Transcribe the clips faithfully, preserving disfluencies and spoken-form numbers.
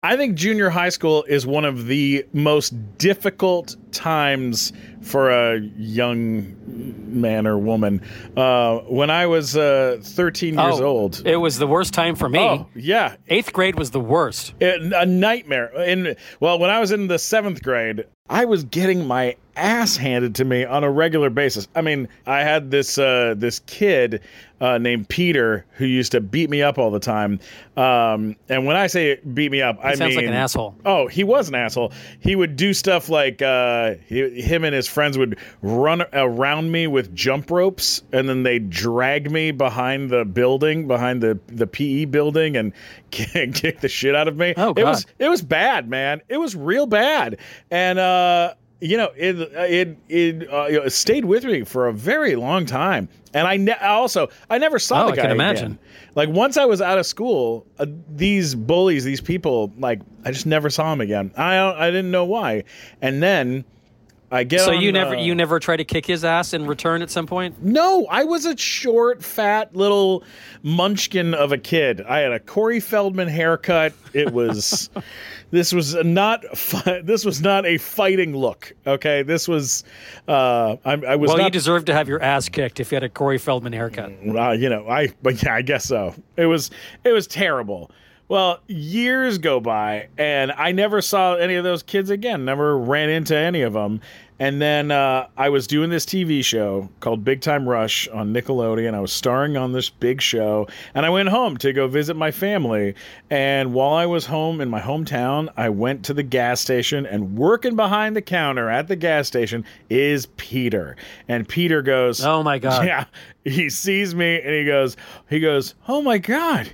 I think junior high school is one of the most difficult times for a young man or woman. Uh, when I was uh, thirteen years oh, old. It was the worst time for me. Oh, yeah. Eighth grade was the worst. It, a nightmare. In, well, when I was in the seventh grade, I was getting my ass handed to me on a regular basis. I mean, I had this uh, this kid uh, named Peter who used to beat me up all the time. Um, and when I say beat me up, he I sounds mean... like an asshole. Oh, he was an asshole. He would do stuff like uh, he, him and his friends would run around me with jump ropes, and then they'd drag me behind the building, behind the, the P E building, and kick, kick the shit out of me. Oh, God. It was, it was bad, man. It was real bad. And... Uh, You know, it it it uh, stayed with me for a very long time, and I ne- also I never saw oh, the guy I can again. imagine. Like once I was out of school, uh, these bullies, these people, like I just never saw him again. I don't, I didn't know why, and then I get. So on, you never uh, you never try to kick his ass in return at some point? No, I was a short, fat little munchkin of a kid. I had a Corey Feldman haircut. It was. This was not fi- this was not a fighting look. Okay, this was uh, I, I was. Well, not, you deserve to have your ass kicked if you had a Corey Feldman haircut. Uh, you know, I but yeah, I guess so. It was it was terrible. Well, years go by, and I never saw any of those kids again. Never ran into any of them. And then uh, I was doing this T V show called Big Time Rush on Nickelodeon. I was starring on this big show, and I went home to go visit my family. And while I was home in my hometown, I went to the gas station, and working behind the counter at the gas station is Peter. And Peter goes, "Oh my God!" Yeah, he sees me, and he goes, he goes, "Oh my God,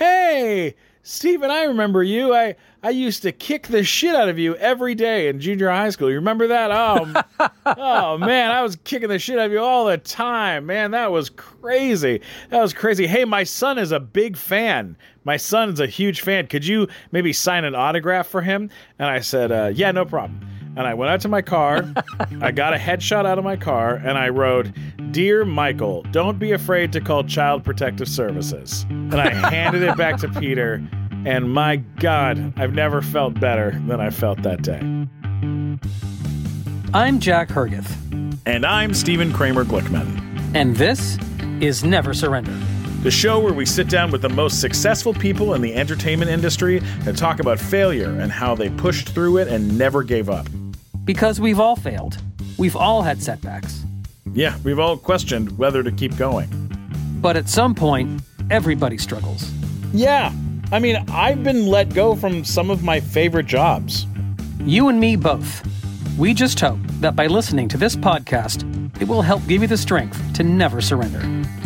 hey, Steven, I remember you. I." I used to kick the shit out of you every day in junior high school. You remember that? Oh, oh man, I was kicking the shit out of you all the time. Man, that was crazy. That was crazy. Hey, my son is a big fan. My son is a huge fan. Could you maybe sign an autograph for him? And I said, uh, yeah, no problem. And I went out to my car. I got a headshot out of my car, and I wrote, "Dear Michael, don't be afraid to call Child Protective Services." And I handed it back to Peter. And my God, I've never felt better than I felt that day. I'm Jack Hergith. And I'm Stephen Kramer Glickman. And this is Never Surrender, the show where we sit down with the most successful people in the entertainment industry and talk about failure and how they pushed through it and never gave up. Because we've all failed. We've all had setbacks. Yeah, we've all questioned whether to keep going. But at some point, everybody struggles. Yeah. I mean, I've been let go from some of my favorite jobs. You and me both. We just hope that by listening to this podcast, it will help give you the strength to never surrender.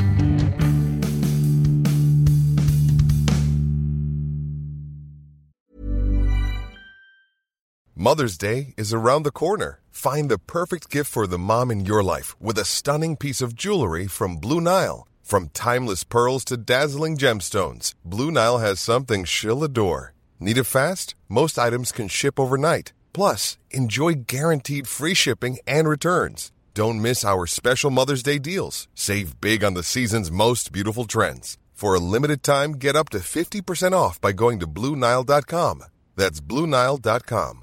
Mother's Day is around the corner. Find the perfect gift for the mom in your life with a stunning piece of jewelry from Blue Nile. From timeless pearls to dazzling gemstones, Blue Nile has something she'll adore. Need it fast? Most items can ship overnight. Plus, enjoy guaranteed free shipping and returns. Don't miss our special Mother's Day deals. Save big on the season's most beautiful trends. For a limited time, get up to fifty percent off by going to Blue Nile dot com. That's Blue Nile dot com.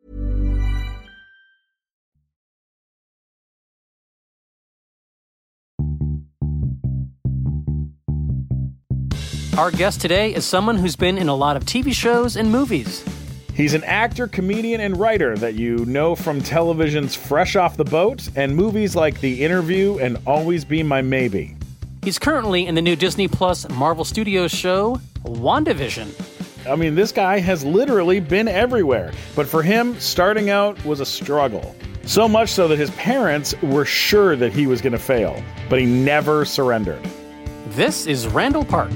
Our guest today is someone who's been in a lot of T V shows and movies. He's an actor, comedian, and writer that you know from television's Fresh Off the Boat and movies like The Interview and Always Be My Maybe. He's currently in the new Disney Plus Marvel Studios show, WandaVision. I mean, this guy has literally been everywhere. But for him, starting out was a struggle. So much so that his parents were sure that he was going to fail, but he never surrendered. This is Randall Park.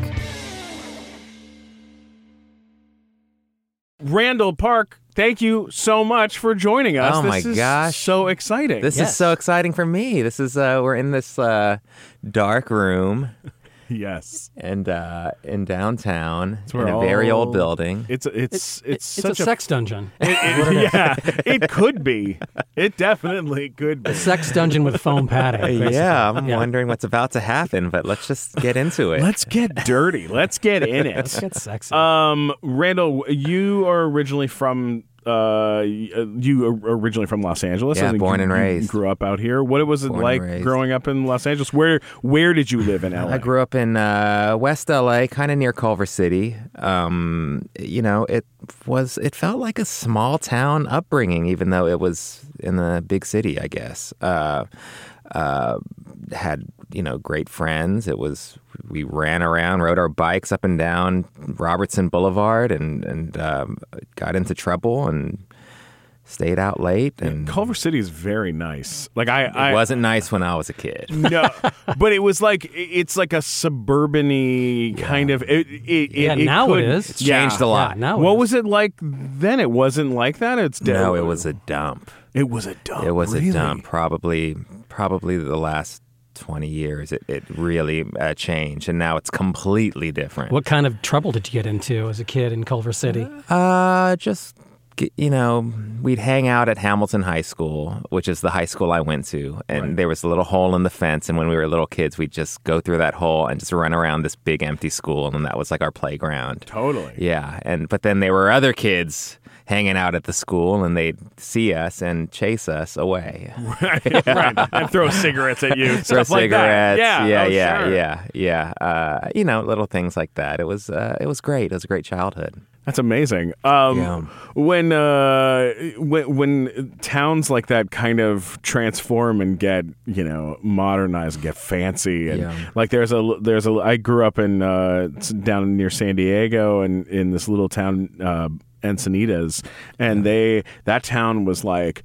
Randall Park, thank you so much for joining us. Oh this my is gosh. so exciting. This Yes. is so exciting for me. This is, uh, we're in this uh, dark room Yes. And uh, in downtown, in where a very all- old building. It's it's it's, It's such a sex dungeon. It, it, yeah, it could be. It definitely could be. Sex dungeon with foam padding. basically. Yeah, I'm Yeah. wondering what's about to happen, but let's just get into it. Let's get dirty. Let's get in Let's it. get sexy. Um, Randall, you are originally from. Uh, you are originally from Los Angeles. Yeah, I think born you, and you raised. grew up out here. What was it Born and like raised. growing up in Los Angeles? Where Where did you live in L A? I grew up in uh, West L A, kind of near Culver City. Um, you know, it was it felt like a small town upbringing, even though it was in the big city, I guess. Uh, uh, had you know great friends. It was we ran around, rode our bikes up and down Robertson Boulevard, and and um, got into trouble and stayed out late. And Culver City is very nice. Like I, it I wasn't nice when I was a kid. no, but it was like it's like a suburban-y kind of. It, it, Yeah, it, it now could, it is. It's changed a lot. Yeah, now What it is. was it like then? It wasn't like that. It's No, it was a dump. It was a dump. It was really? a dump. Probably, probably the last twenty years, it, it really uh, changed, and now it's completely different. What kind of trouble did you get into as a kid in Culver City? Uh, just g- you know, we'd hang out at Hamilton High School, which is the high school I went to, and Right. there was a little hole in the fence, and when we were little kids, we'd just go through that hole and just run around this big empty school, and that was like our playground. Totally. Yeah, and but then there were other kids hanging out at the school, and they'd see us and chase us away. right. right. And throw cigarettes at you. Throw stuff like that. cigarettes. Yeah. yeah, oh, yeah, sure. yeah, yeah. Uh, you know, little things like that. It was, uh, it was great. It was a great childhood. That's amazing. Um, Yeah. When uh, when when towns like that kind of transform and get you know modernized, get fancy, and Yeah. like there's a there's a I grew up in uh, s- down near San Diego and in this little town uh, Encinitas, and they that town was like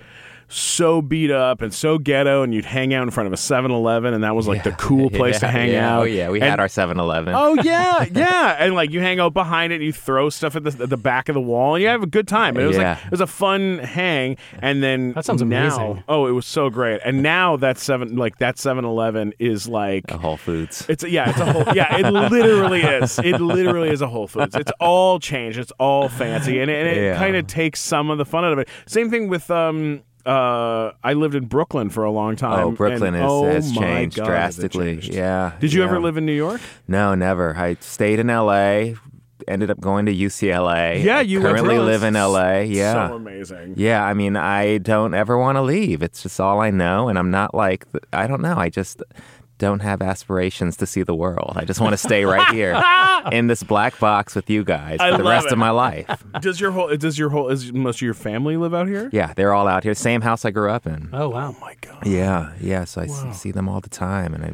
so beat up and so ghetto, and you'd hang out in front of a seven eleven, and that was like the cool place to Yeah, hang yeah. out. Oh yeah, we And- had our seven eleven. Oh yeah, yeah, and like you hang out behind it, and you throw stuff at the, at the back of the wall, and you have a good time. It was Yeah. like it was a fun hang, and then That sounds now, amazing. oh, it was so great. And now that seven, like that seven eleven is like The Whole Foods. it's a, yeah, it's a whole yeah, it literally is. It literally is a Whole Foods. It's all changed. It's all fancy, and, and it Yeah. kind of takes some of the fun out of it. Same thing with um. Uh, I lived in Brooklyn for a long time. Oh, Brooklyn and, is, oh has my changed God, has it drastically. changed. Yeah. Did you yeah. ever live in New York? No, never. I stayed in L A. Ended up going to U C L A. Yeah, you I went currently through- live in L A. Yeah. So amazing. Yeah, I mean, I don't ever want to leave. It's just all I know, and I'm not like I don't know. I just don't have aspirations to see the world. I just want to stay right here in this black box with you guys I for the love rest it. of my life. Does your whole does your whole is most of your family live out here? Yeah, they're all out here. Same house I grew up in. Oh, wow. Oh my God. Yeah, yeah. So I s- see them all the time, and I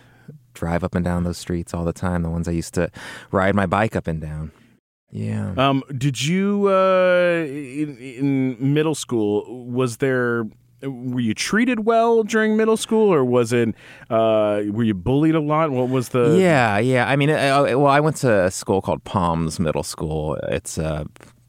drive up and down those streets all the time. The ones I used to ride my bike up and down. Yeah. Um, did you uh, in, in middle school? Was there? Were you treated well during middle school, or was it? Uh, were you bullied a lot? What was the? Yeah, yeah. I mean, uh, well, I went to a school called Palms Middle School. It's uh,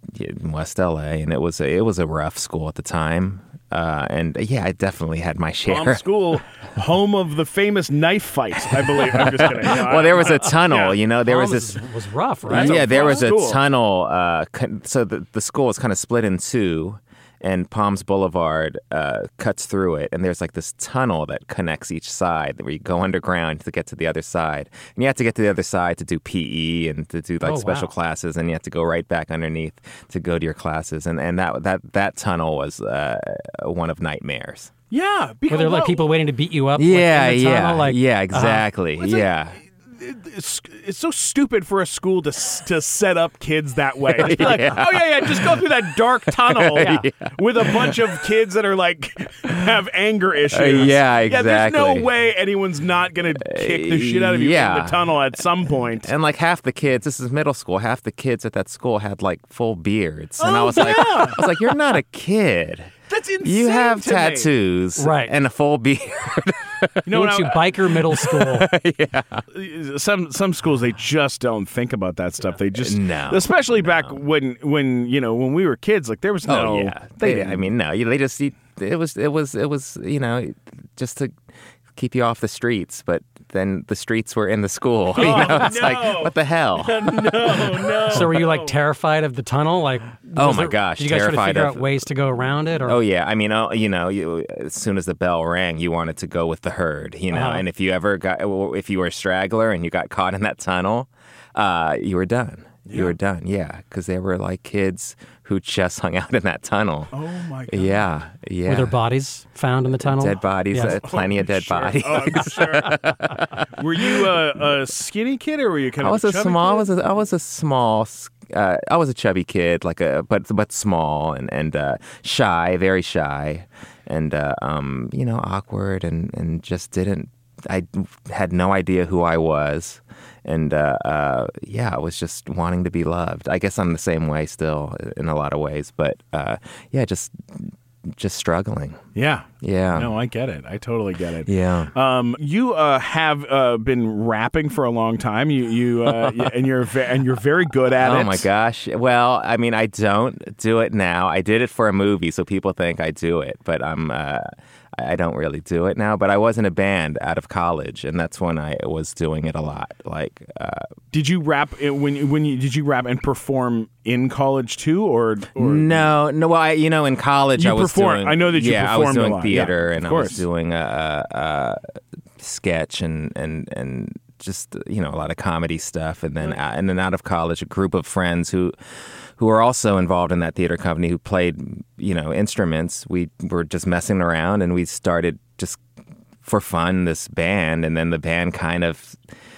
in West L A, and it was a, it was a rough school at the time. Uh, and yeah, I definitely had my share. Palm School, home of the famous knife fight, I believe. I'm just kidding. No, Well, there was a tunnel. Yeah. You know, there was Palms this. was rough, right? a Yeah, there rough was a school. tunnel. Uh, con- so the the school is kind of split in two, and Palms Boulevard uh, cuts through it, and there's like this tunnel that connects each side where you go underground to get to the other side, and you have to get to the other side to do P E and to do like Oh, special wow. classes, and you have to go right back underneath to go to your classes, and and that that that tunnel was uh, one of nightmares. Yeah, Were because there like well, people waiting to beat you up? like, Yeah, in the yeah, tunnel? Like, yeah, exactly, Was it- yeah. It's, it's so stupid for a school to s- to set up kids that way. Just be like, oh yeah, yeah, just go through that dark tunnel with a bunch of kids that are like have anger issues. Uh, yeah, Yeah, there's no exactly. way anyone's not gonna kick the shit out of you in yeah. the tunnel at some point. And like half the kids, this is middle school, half the kids at that school had like full beards. And I Oh, was like, yeah. I was like, you're not a kid. That's insane. You have to me. tattoos Right. and a full beard. You know, went to when biker middle school. I- some some schools they just don't think about that stuff. They just No, especially back when when you know when we were kids. Like there was no. oh yeah. They They, I didn't- mean, no, you know, they just it was it was it was you know just to keep you off the streets, but then the streets were in the school. You Oh, know, it's no. like, what the hell? no, no. So were you like terrified of the tunnel? Like, Oh was my there- gosh, Did you guys try to terrified figure of- out ways to go around it? Or? Oh yeah, I mean, oh, you know, you, as soon as the bell rang, you wanted to go with the herd, you know. Uh-huh. And if you ever got, if you were a straggler and you got caught in that tunnel, uh, you were done. You were done, yeah, because they were like kids who just hung out in that tunnel. Oh my God. Yeah, yeah. Were there bodies found in the tunnel? Dead bodies, Yes. uh, plenty of dead Sure. bodies. Oh, I'm sure. Were you a, a skinny kid or were you kind I of was a chubby small. I kid? was a, I was a small. Uh, I was a chubby kid, like a but but small and and uh, shy, very shy, and uh, um, you know, awkward and and just didn't. I had no idea who I was, and uh, uh, yeah, I was just wanting to be loved. I guess I'm the same way still in a lot of ways, but uh, yeah, just just struggling. Yeah. Yeah. No, I get it. I totally get it. Yeah. Um, you uh, have uh, been rapping for a long time. You you uh, y- and you're ve- and you're very good at it. Oh my gosh. Well, I mean, I don't do it now. I did it for a movie, so people think I do it, but I'm uh, I don't really do it now. But I was in a band out of college, and that's when I was doing it a lot. Like, uh, Did you rap i- when you- when you did you rap and perform in college too, or, or no, no. Well, I, you know, in college, You I was performed- doing. I know that you yeah, I was performed a doing lot. theater, Yeah, and of I was course. doing a, a, a sketch and and and just you know a lot of comedy stuff, and then and then out of college, a group of friends who. who were also involved in that theater company who played, you know, instruments. We were just messing around and we started just for fun this band. And then the band kind of,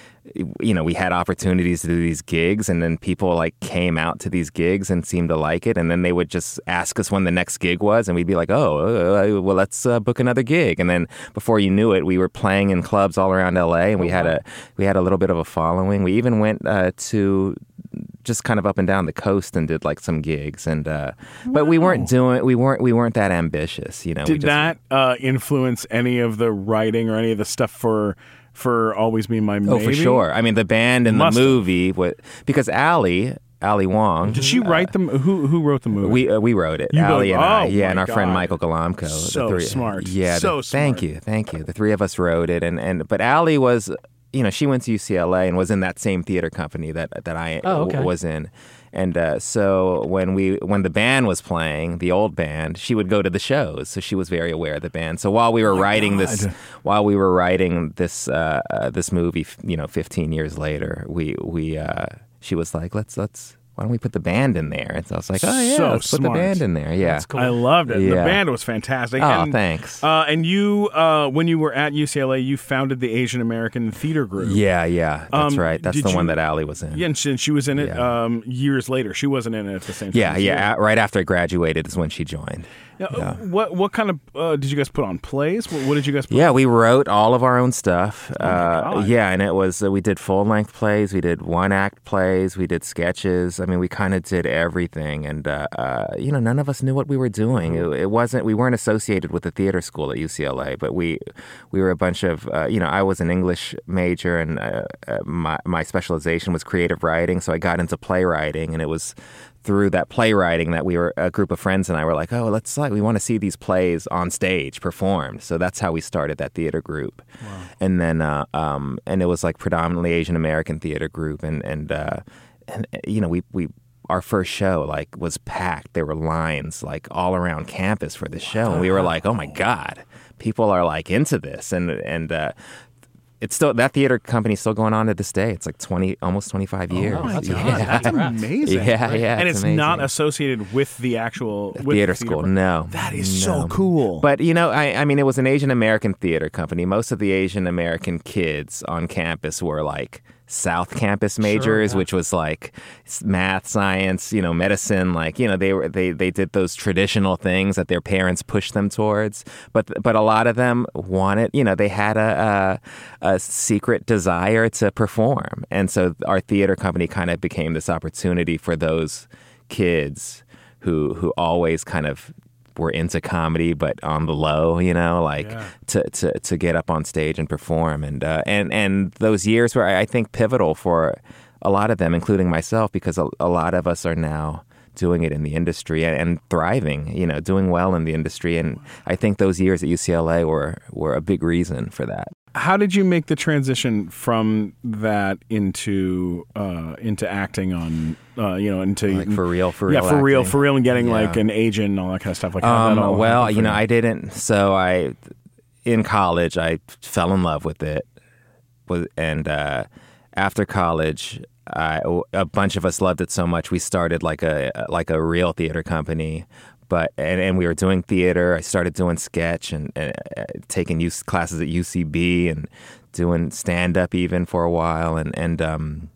you know, we had opportunities to do these gigs and then people like came out to these gigs and seemed to like it. And then they would just ask us when the next gig was and we'd be like, oh, uh, well, let's uh, book another gig. And then before you knew it, we were playing in clubs all around L A and we had a, we had a little bit of a following. We even went uh, to just kind of up and down the coast and did like some gigs and uh but we weren't doing we weren't we weren't that ambitious, you know. we did just, that uh, influence any of the writing or any of the stuff for for Always Be My Maybe? Oh, for sure. I mean, the band and the Must have. movie what because Ali Ali Wong Did she write them? Who who wrote the movie? we uh, we wrote it. You Ali both- and I, oh, yeah, my and our friend God. Michael Galamko. So the three, smart. Yeah, So the, thank smart. you, thank you. The three of us wrote it, and, and but Ali was, you know, she went to U C L A and was in that same theater company that that I Oh, okay. w- was in, and uh, so when we when the band was playing, the old band, she would go to the shows, so she was very aware of the band. So while we were writing this, God. while we were writing this uh, uh, this movie, you know, fifteen years later, we we uh, she was like, let's let's. Why don't we put the band in there? And so I was like, oh, yeah, So let's put the smart. band in there. Yeah. That's cool. I loved it. The Yeah. band was fantastic. Oh, and, thanks. Uh, and you, uh, when you were at U C L A, you founded the Asian American Theater Group. Yeah, yeah. That's Um, right. That's did the one you- that Ali was in. Yeah, and she, she was in it Yeah. um, years later. She wasn't in it at the same time. Yeah, as you. yeah. a- Right after I graduated is when she joined. Yeah, uh, What what kind of uh, did you guys put on plays? What, what did you guys put? Yeah, we wrote all of our own stuff. Oh, my uh, God. yeah, and it was uh, we did full length plays, we did one act plays, we did sketches. I mean, we kind of did everything, and uh, uh, you know, none of us knew what we were doing. It, it wasn't we weren't associated with the theater school at U C L A, but we we were a bunch of uh, you know, I was an English major, and uh, uh, my my specialization was creative writing, so I got into playwriting, and it was through that playwriting that we were a group of friends and I were like, oh, let's like we want to see these plays on stage performed. So that's how we started that theater group. Wow. And then uh, um, and it was like predominantly Asian American theater group, and and uh, and you know we we. Our first show like was packed. There were lines like all around campus for the show, and we were like, "Oh my God, people are like into this!" And and uh, it's still that theater company's still going on to this day. It's like twenty, almost twenty-five years. wow, that's God, awesome. that's amazing. Yeah, yeah, and it's it's, not amazing. associated with the actual with the theater school. pro- No, That is so No. cool. But you know, I, I mean, it was an Asian American theater company. Most of the Asian American kids on campus were like South Campus majors, yeah. which was like s- math, science, you know, medicine. Like, you know, they were they they did those traditional things that their parents pushed them towards. But but a lot of them wanted, you know, they had a a, a secret desire to perform, and so our theater company kind of became this opportunity for those kids who who always kind of were into comedy, but on the low, you know, like Yeah. to, to to get up on stage and perform, and uh, and and those years were, I think, pivotal for a lot of them, including myself, because a, a lot of us are now doing it in the industry and, and thriving, you know, doing well in the industry. And I think those years at U C L A were, were a big reason for that. How did you make the transition from that into uh, into acting on, uh, you know, into Like for real, for real yeah, for real, acting? for real, and getting Yeah. like an agent and all that kind of stuff? Like, how did that all Um, well, happen you for know, I didn't. So I, in college, I fell in love with it, was and uh, after college, I, a bunch of us loved it so much we started like a like a real theater company. But and, and we were doing theater. I started doing sketch and, and uh, taking U- classes at U C B and doing stand up even for a while. And and um,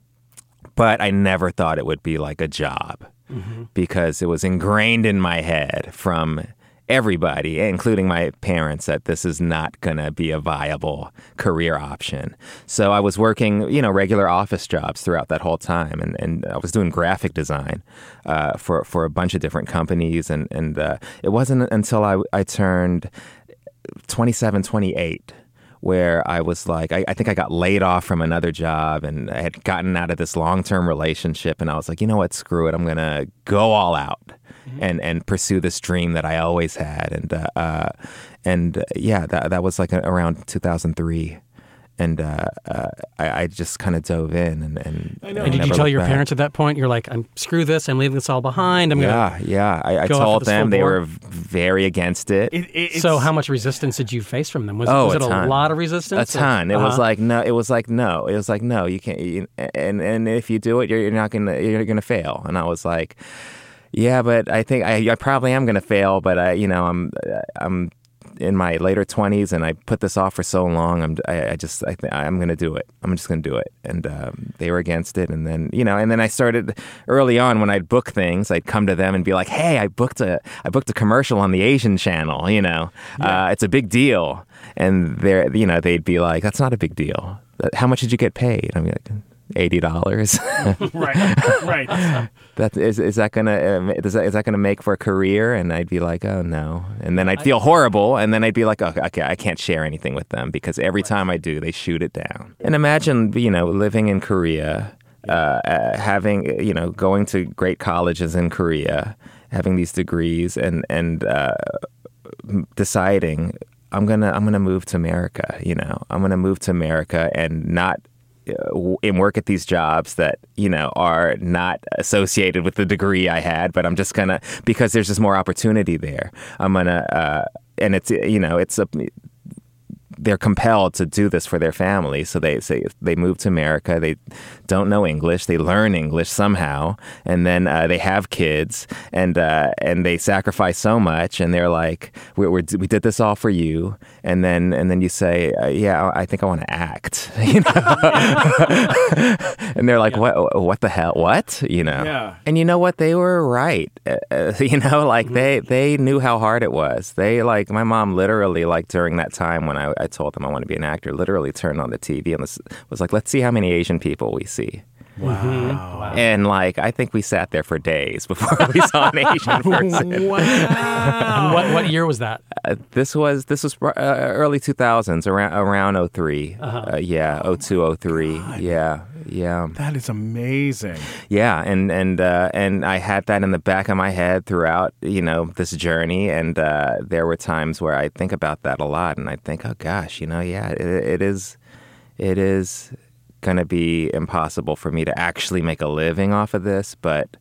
but I never thought it would be like a job mm-hmm. because it was ingrained in my head from everybody, including my parents, that this is not going to be a viable career option. So I was working, you know, regular office jobs throughout that whole time. And, and I was doing graphic design uh, for, for a bunch of different companies. And, and uh, it wasn't until I, I turned twenty-seven, twenty-eight where I was like, I, I think I got laid off from another job and I had gotten out of this long-term relationship. And I was like, you know what, screw it. I'm going to go all out. And, and pursue this dream that I always had, and uh, uh, and uh, yeah, that that was like a, around two thousand three, and uh, uh, I, I just kind of dove in. And and, and did you tell your back. parents at that point? You're like, I'm screw this. I'm leaving this all behind. I'm yeah, gonna yeah. I, I told them they were very against it. it, it so how much resistance did you face from them? Was, oh, was it a, a lot of resistance? A ton. Or? It uh-huh. was like no. It was like no. It was like no. You can't. You, and and if you do it, you're, you're not gonna you're gonna fail. And I was like. Yeah, but I think I, I probably am going to fail. But I, you know, I'm I'm in my later twenties, and I put this off for so long. I'm I, I just I think I'm going to do it. I'm just going to do it. And um, they were against it. And then you know, and then I started early on when I'd book things. I'd come to them and be like, "Hey, I booked a I booked a commercial on the Asian channel. You know, yeah. uh, it's a big deal." And they're you know they'd be like, "That's not a big deal. How much did you get paid?" I'm like. Eighty dollars. right, right. That is is that gonna uh, is that is that gonna make for a career? And I'd be like, oh no. And then I'd feel horrible. And then I'd be like, oh, okay, I can't share anything with them because every time I do, they shoot it down. And imagine, you know, living in Korea, uh, uh, having you know, going to great colleges in Korea, having these degrees, and and uh, deciding I'm gonna I'm gonna move to America. You know, I'm gonna move to America and not. And work at these jobs that, you know, are not associated with the degree I had, but I'm just gonna, because there's just more opportunity there. I'm gonna, uh, and it's, you know, it's a, they're compelled to do this for their family. So they say they move to America. They don't know English. They learn English somehow, and then uh, they have kids, and uh, and they sacrifice so much. And they're like, we we we did this all for you. And then and then you say, uh, yeah, I think I want to act. You know, and they're like, yeah. what what the hell? What? You know? Yeah. And you know what? They were right. Uh, you know, like mm-hmm. they they knew how hard it was. They like my mom literally like during that time when I. I told them I want to be an actor, literally turned on the T V and was, was like, let's see how many Asian people we see. Wow. wow. And like, I think we sat there for days before we saw an Asian person. Wow. And what, what year was that? Uh, this was this was uh, early two thousands, around around oh three. Uh-huh. Uh, yeah, oh two, oh three. God. Yeah, yeah. That is amazing. Yeah, and and uh, and I had that in the back of my head throughout, you know, this journey. And uh, there were times where I think about that a lot, and I think, oh gosh, you know, yeah, it, it is, it is. going to be impossible for me to actually make a living off of this, but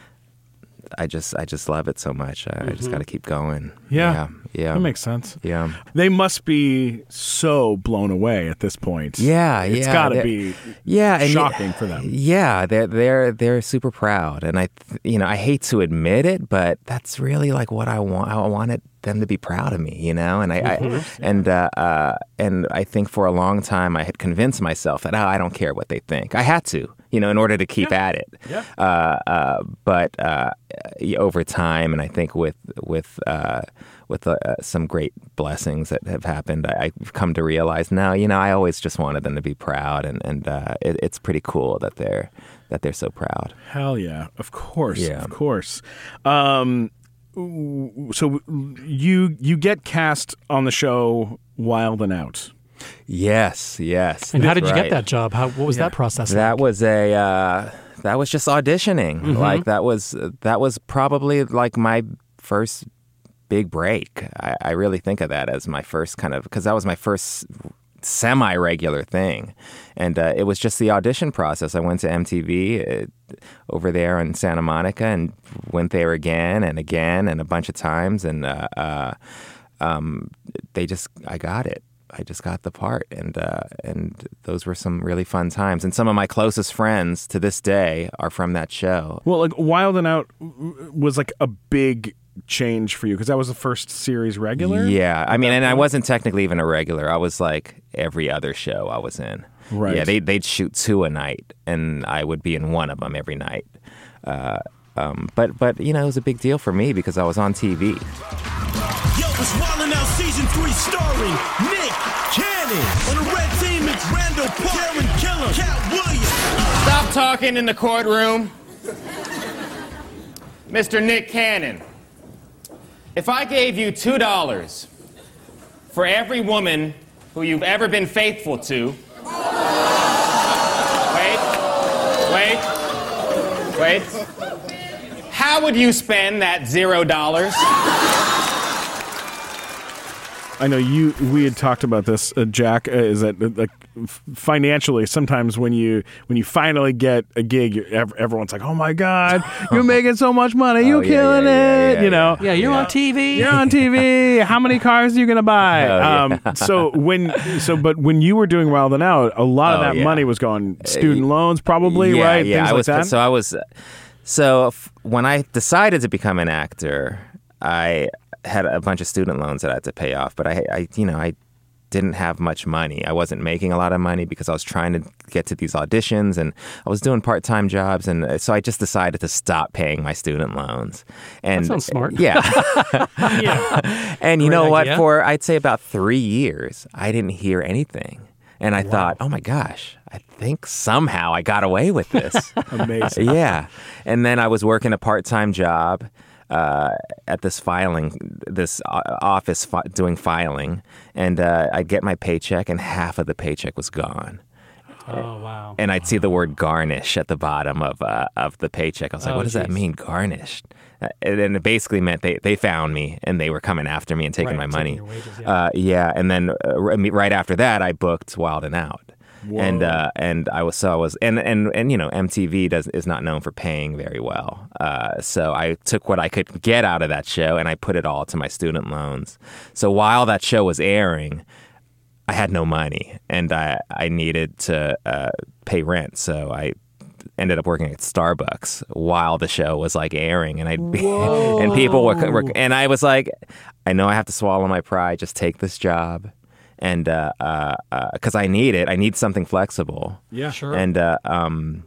I just I just love it so much. I, mm-hmm. I just got to keep going. Yeah. yeah, yeah, that makes sense. Yeah, they must be so blown away at this point. Yeah, it's yeah, got to be yeah and shocking y- for them. Yeah, they're they're they're super proud, and I you know I hate to admit it, but that's really like what I want. I wanted them to be proud of me, you know, and I, I and uh, uh, and I think for a long time I had convinced myself that oh, I don't care what they think. I had to, you know, in order to keep yeah. at it. Yeah. Uh, uh, but uh, over time, and I think with with uh, with uh, some great blessings that have happened, I, I've come to realize now, you know, I always just wanted them to be proud, and and uh, it, it's pretty cool that they're that they're so proud. Hell yeah, of course, yeah. of course. Um, So you you get cast on the show Wild and Out. Yes, yes. And how did you right. get that job? How what was yeah. that process? That like? was a uh, that was just auditioning. Mm-hmm. Like that was that was probably like my first big break. I, I really think of that as my first kind of, because that was my first semi-regular thing. And uh, it was just the audition process. I went to M T V uh, over there in Santa Monica and went there again and again and a bunch of times. And uh, uh, um, they just, I got it. I just got the part, and uh, and those were some really fun times. And some of my closest friends to this day are from that show. Well, like Wild and Out was like a big change for you because that was the first series regular. Yeah, I mean, and I wasn't technically even a regular. I was like every other show I was in. Right. Yeah, they they'd shoot two a night, and I would be in one of them every night. Uh, um, but but you know, it was a big deal for me because I was on T V. Yo, it's Wild and Out season three starring Nick Cannon. On the red team, it's Randall Park, Darren Killer, Cat Williams. Stop talking in the courtroom. Mister Nick Cannon, if I gave you two dollars for every woman who you've ever been faithful to... Wait, wait, wait. How would you spend that zero dollars? I know you. We had talked about this, uh, Jack. Uh, is that uh, like f- financially? Sometimes when you when you finally get a gig, you're, ev- everyone's like, "Oh my God, you're making so much money! You Oh, yeah, killing yeah, yeah, it!" yeah, you know. Yeah, you're on T V. You're on T V. How many cars are you gonna buy? Oh, yeah. um, so when so, but when you were doing Wild and Out, a lot of Oh, that yeah. money was going student loans, probably, yeah, right? Yeah, Things I like was. that. So I was. So f- when I decided to become an actor, I had a bunch of student loans that I had to pay off. But I, I, you know, I didn't have much money. I wasn't making a lot of money because I was trying to get to these auditions, and I was doing part-time jobs, and so I just decided to stop paying my student loans. And That sounds smart. Yeah. yeah. And you Great know what? idea. For I'd say about three years, I didn't hear anything. And I thought, oh my gosh, I think somehow I got away with this. Amazing. Yeah. And then I was working a part-time job uh, at this filing, this o- office fi- doing filing. And uh, I'd get my paycheck, and half of the paycheck was gone. Oh, wow. And I'd see the word garnish at the bottom of uh, of the paycheck. I was like, Oh, what does that geez. mean, garnished? Uh, And then it basically meant they, they found me, and they were coming after me and taking Right, my money. taking your wages, yeah. Uh, yeah, and then uh, right after that, I booked Wild and Out. And uh, and I was so I was and, and, and you know M T V does is not known for paying very well. Uh, so I took what I could get out of that show, and I put it all to my student loans. So while that show was airing, I had no money, and I I needed to uh, pay rent. So I ended up working at Starbucks while the show was like airing, and I and people were, were and I was like, I know I have to swallow my pride, just take this job. And uh, uh, uh 'cause I need it, I need something flexible. Yeah. Sure. And uh, um,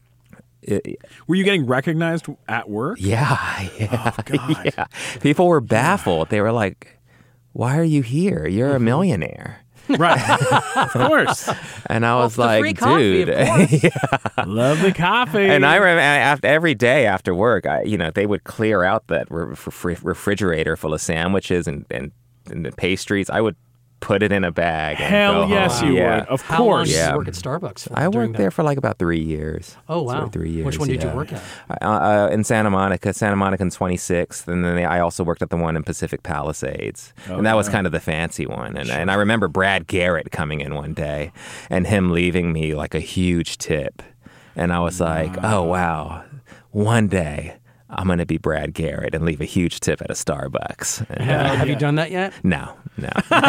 it, Were you getting recognized at work? yeah, yeah, Oh, God. yeah. People were baffled. They were like, "Why are you here? You're a millionaire." Right. Of course. And I was for the like, free coffee, "Dude." of course. Yeah. Love the coffee. And I remember after, every day after work, I, you know, they would clear out that re- re- refrigerator full of sandwiches and, and, and the pastries. I would put it in a bag. And Hell go yes, home. you yeah. would. Of How long course. did Yeah. you work at Starbucks for? I during worked that? there for like about three years. Oh, So wow. three years. Which one did you yeah. work at? Uh, uh, in Santa Monica, Santa Monica and twenty-sixth, and then I also worked at the one in Pacific Palisades, and that was kind of the fancy one. And, and I remember Brad Garrett coming in one day, and him leaving me like a huge tip, and I was like, oh wow, one day I'm gonna be Brad Garrett and leave a huge tip at a Starbucks. And, Uh, uh, have you done that yet? no, no,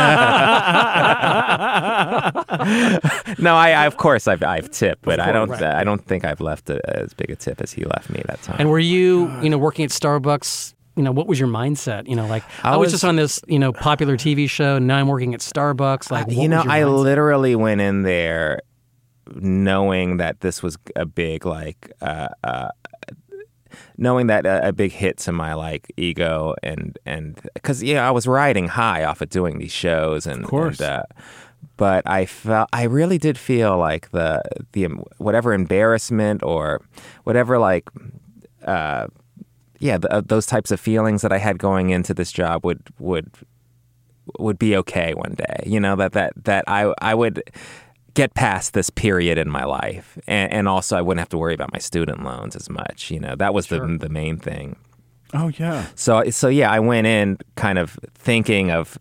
no. I, I of course I've I've tipped, but I don't right. I don't think I've left a, as big a tip as he left me that time. And were you, you know, working at Starbucks? You know, what was your mindset? You know, like I, I was, was- just on this, you know, popular T V show. Now I'm working at Starbucks. Like, what you know, was your I mindset? literally went in there knowing that this was a big like. Uh, uh, knowing that a, a big hit to my like ego and and because yeah I was riding high off of doing these shows and Of course. and, uh, but I felt I really did feel like the the whatever embarrassment or whatever like uh, yeah the, uh, those types of feelings that I had going into this job would would would be okay one day, you know, that that that I I would get past this period in my life, and, and also I wouldn't have to worry about my student loans as much. You know, that was Sure. the the main thing. Oh yeah. So so yeah, I went in kind of thinking of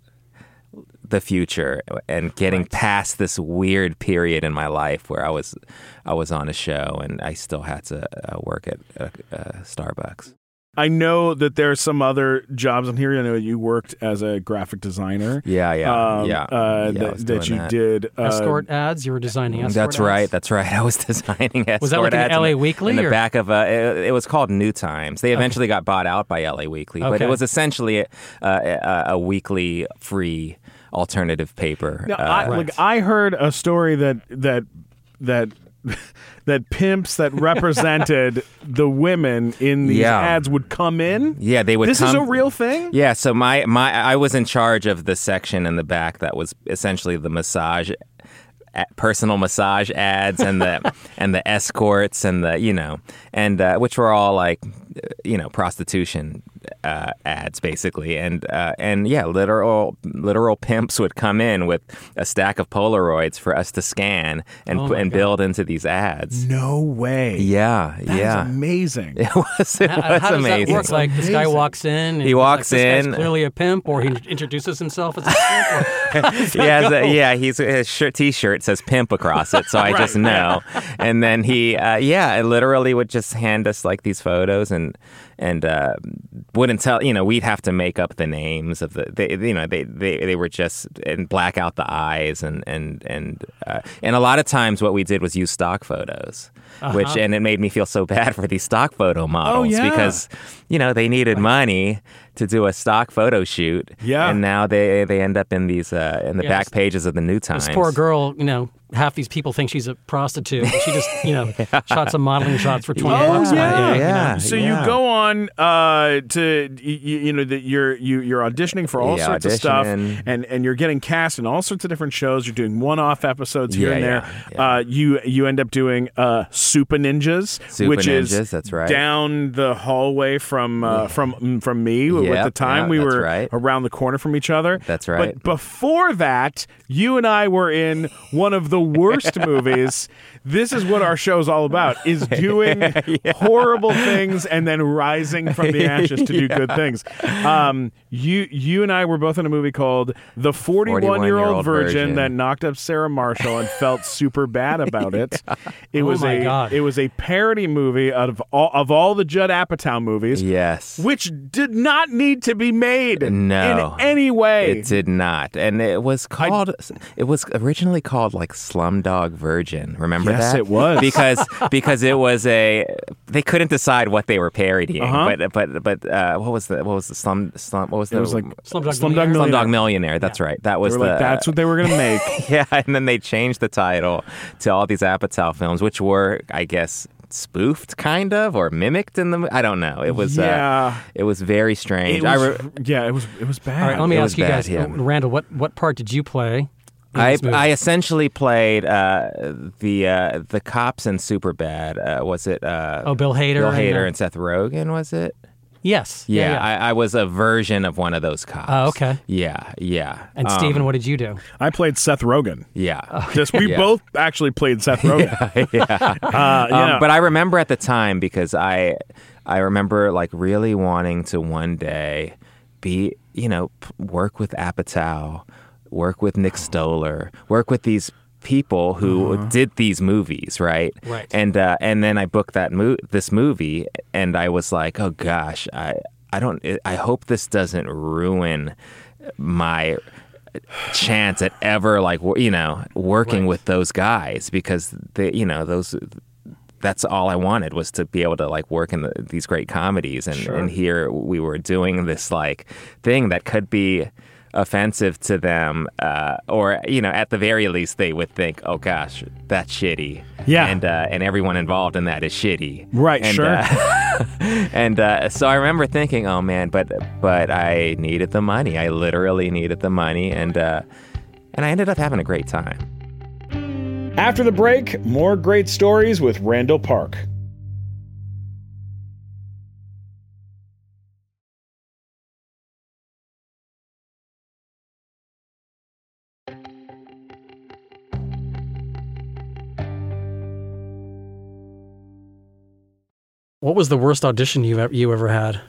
the future and getting Right. past this weird period in my life where I was I was on a show and I still had to uh, work at uh, uh, Starbucks. I know that there's some other jobs on here. I know you worked as a graphic designer. Yeah, yeah, Um, yeah. Uh, Yeah, I that, was that doing you that. did. Uh, Escort ads. You were designing escort That's ads? right. That's right. I was designing escort Was that like an ads L A in the- Weekly, in the or- back of a. It, it was called New Times. They eventually got bought out by L A Weekly, but Okay. it was essentially a, a, a weekly free alternative paper. Now, Uh, I, Right. like, I heard a story that that that that pimps that represented the women in these Yeah. ads would come in. yeah, they would. This come, is a real thing. Yeah, so my, my I was in charge of the section in the back that was essentially the massage, a- personal massage ads and the and the escorts and the you know and uh, which were all like you know prostitution uh, ads basically and uh, and yeah literal literal pimps would come in with a stack of Polaroids for us to scan and Oh put, my and God. build into these ads. No way. Yeah, That is yeah. amazing. It was. It How, was how does amazing. that work? Like this guy walks in. And He he's walks like, this guy's in. clearly a pimp, or he introduces himself as a pimp. Or, He has a, yeah, he's his shirt, t-shirt says "pimp" across it, so I just know. And then he, uh, yeah, it literally would just hand us like these photos and and uh, wouldn't tell. You know, we'd have to make up the names of the. They, you know, they, they they were just and black out the eyes and and and uh, and a lot of times what we did was use stock photos, which and it made me feel so bad for these stock photo models yeah. because you know they needed money to do a stock photo shoot. Yeah. And now they they end up in these uh, in the Yes. back pages of the New Times. this poor girl, you know, half these people think she's a prostitute. She just, you know, shot some modeling shots for twenty Yeah. bucks. yeah. one day, you know? Yeah. So you go on uh, to you, you know that you're you you're auditioning for all Yeah, sorts of stuff, auditioning. and and you're getting cast in all sorts of different shows. You're doing one-off episodes here Yeah, and there. yeah, yeah. Uh, you you end up doing uh, Super Ninjas, Super which is Ninjas, that's right. down the hallway from uh, from from me. At Yep, the time, yeah, we that's were right. around the corner from each other. That's right. But before that, you and I were in one of the worst movies. This is what our show's all about: is doing horrible things and then rising from the ashes to do good things. Um, you you and I were both in a movie called The forty-one-Year-Old Virgin, Virgin. that knocked up Sarah Marshall and felt super bad about it. It Oh was my a God. it was a parody movie out of all of all the Judd Apatow movies. Yes. Which did not need to be made No. in any way. It did not, and it was called. it was originally called like Slumdog Virgin. Remember Yes, that? it was. because because it was a. They couldn't decide what they were parodying, Uh-huh. but but but uh, what was the what was the slum slum what was the It was like Slumdog Slumdog Millionaire. Millionaire. Slumdog Millionaire. That's right. That They was were the. like, that's what they were going to make. Yeah, and then they changed the title to all these Apatow films, which were, I guess, spoofed kind of or mimicked in the. I don't know. It was. Yeah. Uh, it was very strange. It I was, re- yeah, it was it was bad. All right, let me It ask was you bad, guys, yeah. uh, Randall, what, what part did you play? in I this movie? I essentially played uh, the uh, the cops in Superbad. Uh, was it? Uh, Oh, Bill Hader Bill and, Hader uh, and Seth Rogen. Was it? Yes. Yeah, yeah. I, I was a version of one of those cops. Oh, okay. Yeah, yeah. and Um, Steven, what did you do? I played Seth Rogen. Yeah. Just we Yeah. both actually played Seth Rogen. yeah. Uh, you Um, know, but I remember at the time because I, I remember like really wanting to one day be, you know, p- work with Apatow, work with Nick Stoller, work with these people who did these movies, right? Right. And uh, and then I booked that mo- this movie, and I was like, oh gosh, I I don't, I hope this doesn't ruin my chance at ever like wo- you know working Right. with those guys because they you know those that's all I wanted was to be able to like work in the, these great comedies and Sure. and here we were doing this like thing that could be offensive to them uh, or you know at the very least they would think oh gosh that's shitty Yeah. and uh, and everyone involved in that is shitty Right, and, sure. uh, and uh, so I remember thinking oh man but but I needed the money I literally needed the money and uh, and I ended up having a great time. After the break, more great stories with Randall Park. What was the worst audition you ever, you ever had?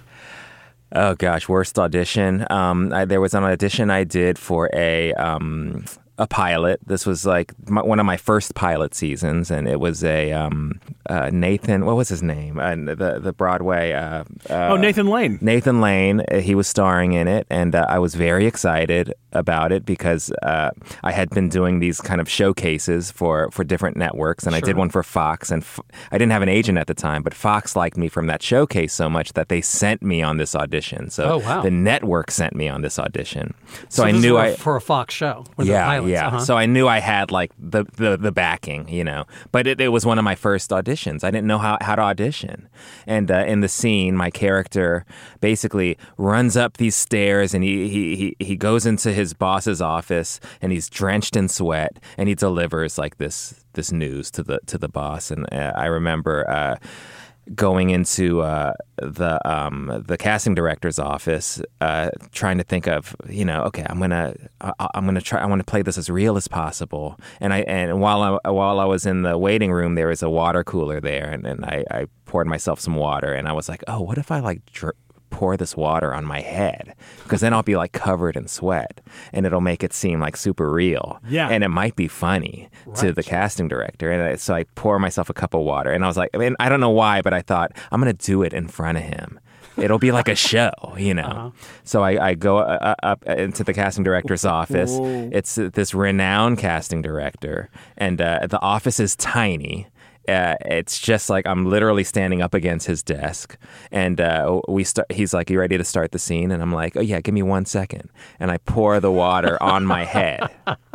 Oh gosh, worst audition. Um, I, there was an audition I did for a um, a pilot. This was like my, one of my first pilot seasons, and it was a um, uh, Nathan. What was his name? Uh, the the Broadway. Uh, uh, oh, Nathan Lane. Nathan Lane. Uh, he was starring in it, and uh, I was very excited about it because uh, I had been doing these kind of showcases for, for different networks, and Sure. I did one for Fox, and F- I didn't have an agent at the time, but Fox liked me from that showcase so much that they sent me on this audition. So Oh, wow. the network sent me on this audition. So, So I this knew was I for a Fox show. One of the yeah, pilots, yeah. uh-huh. So I knew I had like the, the, the backing, you know. But it, it was one of my first auditions. I didn't know how, how to audition. And uh, in the scene, my character basically runs up these stairs, and he, he, he, he goes into his boss's office, and he's drenched in sweat, and he delivers like this this news to the to the boss. And uh, I remember uh, going into uh, the um, the casting director's office, uh, trying to think of, you know, okay, I'm gonna I, I'm gonna try I want to play this as real as possible. And I and while I while I was in the waiting room, there was a water cooler there, and, and I, I poured myself some water, and I was like, oh, what if I like dr- pour this water on my head, because then I'll be like covered in sweat, and it'll make it seem like super real. Yeah. And it might be funny to the casting director. And I, so I pour myself a cup of water, and I was like, I mean, I don't know why, but I thought I'm going to do it in front of him. It'll be like a show, you know. Uh-huh. So I, I go uh, up into the casting director's office. It's this renowned casting director, and uh, the office is tiny. Uh, it's just like I'm literally standing up against his desk, and uh, we start. He's like, "You ready to start the scene?" And I'm like, "Oh yeah, give me one second." And I pour the water on my head,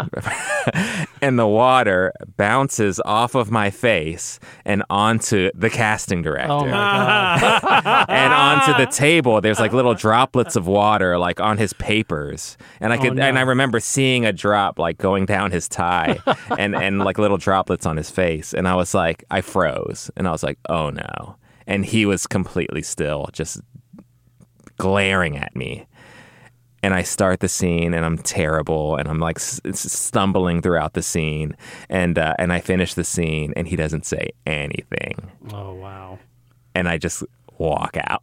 and the water bounces off of my face and onto the casting director. Oh my God. And onto the table. There's like little droplets of water like on his papers, and I could Oh, no. and I remember seeing a drop like going down his tie, and and like little droplets on his face, and I was like. I froze, and I was like, oh no. And he was completely still, just glaring at me. And I start the scene, and I'm terrible, and I'm like s- stumbling throughout the scene, and uh, and I finish the scene, and he doesn't say anything. Oh, wow. And I just walk out.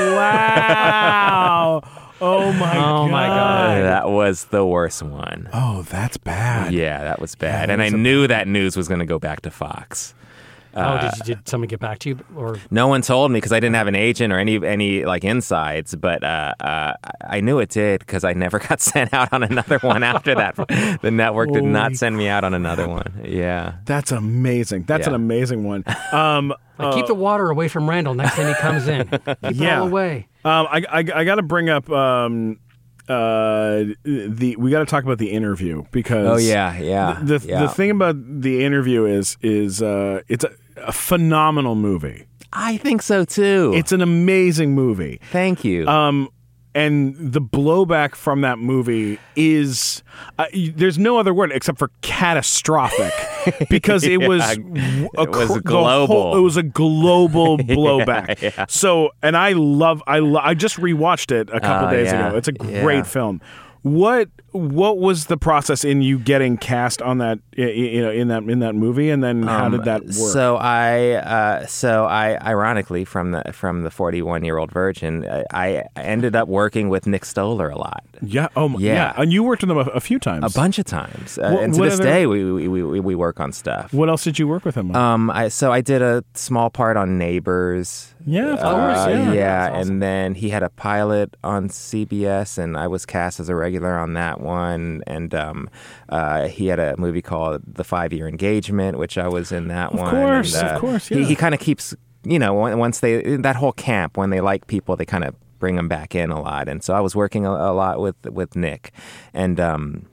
Wow. Oh my Oh, god. my God. That was the worst one. Oh, that's bad. Yeah, that was bad. Yeah, and I that's a- knew that news was going to go back to Fox. oh, did, you, did someone get back to you? Or No one told me because I didn't have an agent or any any like insides, but uh, uh, I knew it did because I never got sent out on another one after that. The network did not Holy send me out on another one. Yeah. That's amazing. That's Yeah. an amazing one. Um, like, keep the water away from Randall next time he comes in. Keep it Yeah. all away. um, I, I, I got to bring up um, uh, the. We got to talk about the interview because. Oh yeah, yeah. The the, yeah. the thing about the interview is is uh, it's a, a phenomenal movie. I think so too. It's an amazing movie. Thank you. Um, and the blowback from that movie is uh, y- there's no other word except for catastrophic because it was Yeah, w- it was acro- the global. whole- it was a global blowback. yeah. So, and I love I lo- I just rewatched it a couple Oh, days yeah. ago. It's a Yeah. great film. What what was the process in you getting cast on that y- y- you know in that in that movie, and then how Um, did that work? So I, uh, so I, ironically, from the from the forty-one year old virgin, I, I ended up working with Nick Stoller a lot, yeah, oh my, yeah. yeah. and you worked with them a, a few times. a bunch of times, uh, What- and to what this other- day we, we we we work on stuff. What else did you work with him on? Um, I so I did a small part on Neighbors. Yeah, of Uh, course, yeah. yeah, That's awesome. and then he had a pilot on C B S, and I was cast as a regular on that one. And um, uh, he had a movie called The Five Year Engagement, which I was in that Of one. course, and, of uh, course, He, yeah. he kind of keeps, you know, on- once they that whole camp when they like people, they kind of bring them back in a lot. And so I was working a, a lot with with Nick, and um,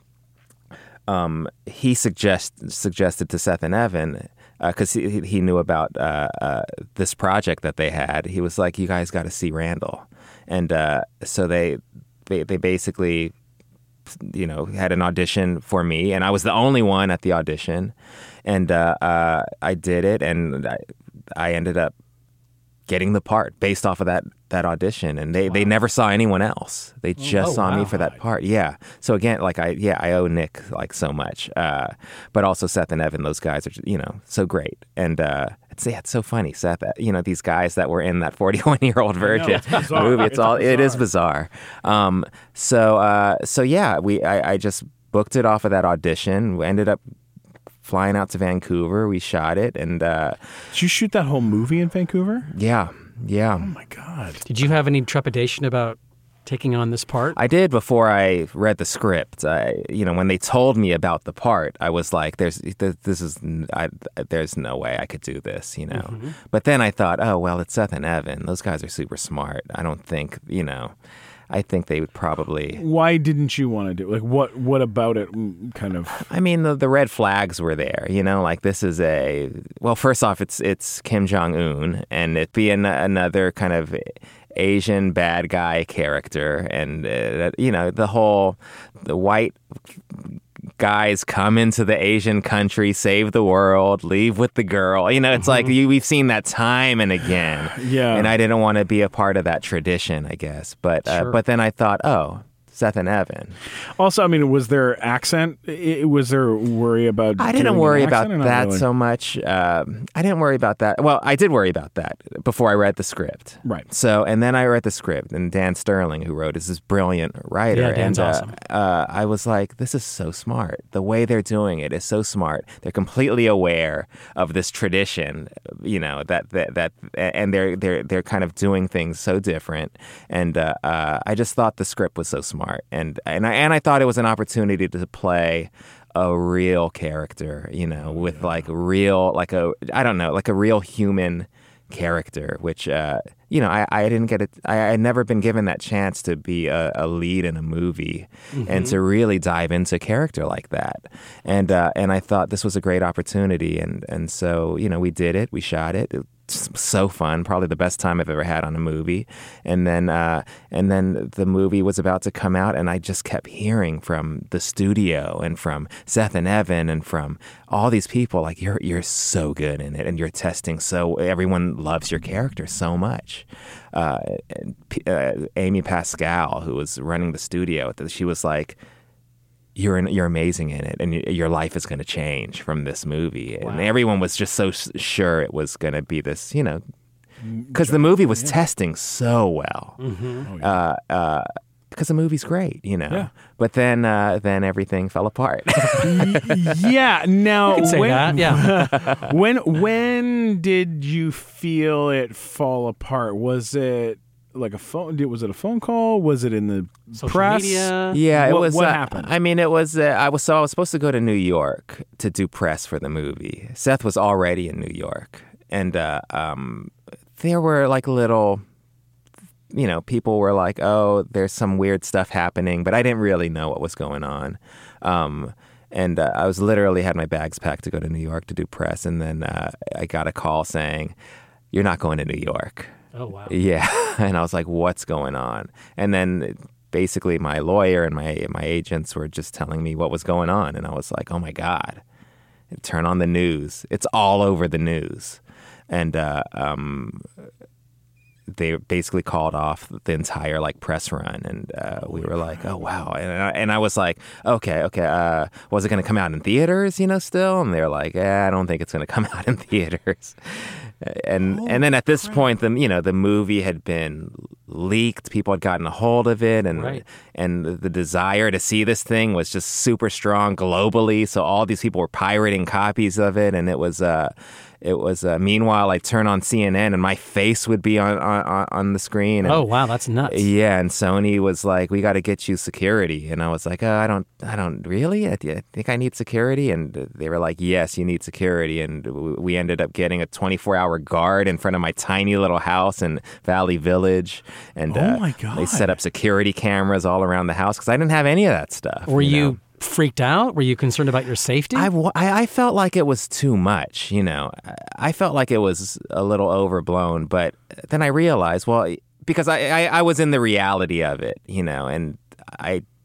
um, he suggest suggested to Seth and Evan. Because he he knew about uh, uh, this project that they had, he was like, "You guys got to see Randall," and uh, so they, they they basically, you know, had an audition for me, and I was the only one at the audition, and uh, uh, I did it, and I, I ended up getting the part based off of that that audition, and they, wow. they never saw anyone else. They just oh, saw wow. me for that part. Yeah. So again, like I yeah I owe Nick like so much, uh, but also Seth and Evan. Those guys are you know so great, and uh, it's yeah it's so funny. Seth, you know these guys that were in that forty-one year old virgin know, it's movie. It's, it's all bizarre. It is bizarre. Um, so uh, so yeah, we I, I just booked it off of that audition. We ended up flying out to Vancouver. We shot it, and uh, did you shoot that whole movie in Vancouver? Yeah. Yeah. Oh my God. Did you have any trepidation about taking on this part? I did before I read the script. I, you know, when they told me about the part, I was like, "There's, this is, I, there's no way I could do this," you know. Mm-hmm. But then I thought, "Oh well, it's Seth and Evan. Those guys are super smart. I don't think, you know." I think they would probably. Why didn't you want to do it? Like, what what about it kind of? I mean, the, the red flags were there, you know, like this is a, well, first off, it's it's Kim Jong-un, and it'd be an, another kind of Asian bad guy character. And, uh, you know, the whole, the white guys come into the Asian country, save the world, leave with the girl. You know, it's mm-hmm. like you, we've seen that time and again. Yeah. And I didn't want to be a part of that tradition, I guess. But uh, sure. but then I thought, oh, Seth and Evan. Also, I mean, was there accent? It, was there worry about? I didn't worry about that really? so much. Um, I didn't worry about that. Well, I did worry about that before I read the script. Right. So, and then I read the script, and Dan Sterling, who wrote, is this brilliant writer. Yeah, Dan's and, uh, awesome. Uh, I was like, this is so smart. The way they're doing it is so smart. They're completely aware of this tradition, you know, that that, that and they're they're they're kind of doing things so different. And uh, uh, I just thought the script was so smart, and and I and I thought it was an opportunity to play a real character, you know, with yeah. like real, like a, I don't know, like a real human character, which, uh, you know, I, I didn't get it. I had never been given that chance to be a, a lead in a movie mm-hmm. and to really dive into character like that. And, uh, and I thought this was a great opportunity. And, and so, you know, we did it, we shot it. It's so fun, probably the best time I've ever had on a movie. And then, uh, and then the movie was about to come out, and I just kept hearing from the studio and from Seth and Evan and from all these people, like, you're you're so good in it, and you're testing so, everyone loves your character so much. Uh, uh, Amy Pascal, who was running the studio, she was like, You're in, you're amazing in it, and your life is going to change from this movie. Wow. And everyone was just so sure it was going to be this, you know, because the movie was yeah. testing so well. Mm-hmm. Oh, yeah. uh, uh, because the movie's great, you know. Yeah. But then, uh, then everything fell apart. yeah. Now, you can say when, that. Yeah. when when did you feel it fall apart? Was it like a phone? Was it a phone call? Was it in the Social press? media? Yeah, it what, was. What uh, happened? I mean, it was. Uh, I was so I was supposed to go to New York to do press for the movie. Seth was already in New York, and uh, um, there were like little, you know, people were like, "Oh, there's some weird stuff happening," but I didn't really know what was going on. Um, and uh, I was literally had my bags packed to go to New York to do press, and then uh, I got a call saying, "You're not going to New York." Oh, wow. Yeah. And I was like, what's going on? And then basically my lawyer and my my agents were just telling me what was going on. And I was like, oh, my God. Turn on the news. It's all over the news. And uh, um, they basically called off the entire like press run. And uh, we were like, oh, wow. And I, and I was like, okay, okay. Uh, was it going to come out in theaters, you know, still? And they were like, eh, I don't think it's going to come out in theaters. And Holy and then at this crap. point, the you know the movie had been leaked. People had gotten a hold of it, and right. and the desire to see this thing was just super strong globally. So all these people were pirating copies of it, and it was uh, it was. Uh, meanwhile, I turn on C N N, and my face would be on on, on the screen. And, oh wow, that's nuts. Yeah, and Sony was like, "We got to get you security," and I was like, oh, "I don't, I don't really. I, I think I need security." And they were like, "Yes, you need security." And we ended up getting a twenty-four hour guard in front of my tiny little house in Valley Village, and oh uh, my God. they set up security cameras all around the house because I didn't have any of that stuff. Were you, you know? freaked out? Were you concerned about your safety? I, I, I felt like it was too much, you know. I felt like it was a little overblown, but then I realized, well, because I, I, I was in the reality of it, you know, and I